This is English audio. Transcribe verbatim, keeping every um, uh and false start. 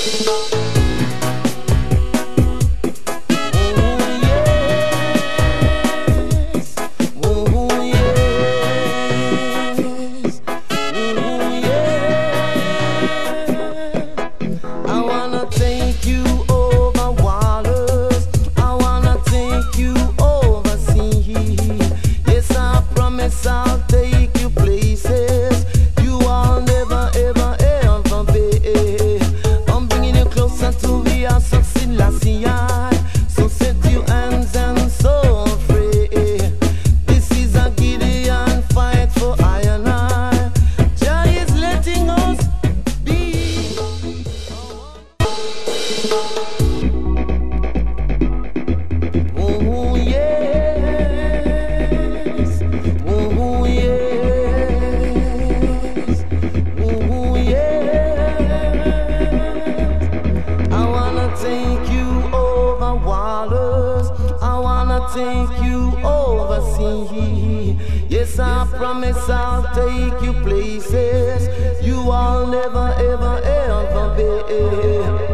Take you overseas. Yes, I promise I'll take you places you all never ever ever be.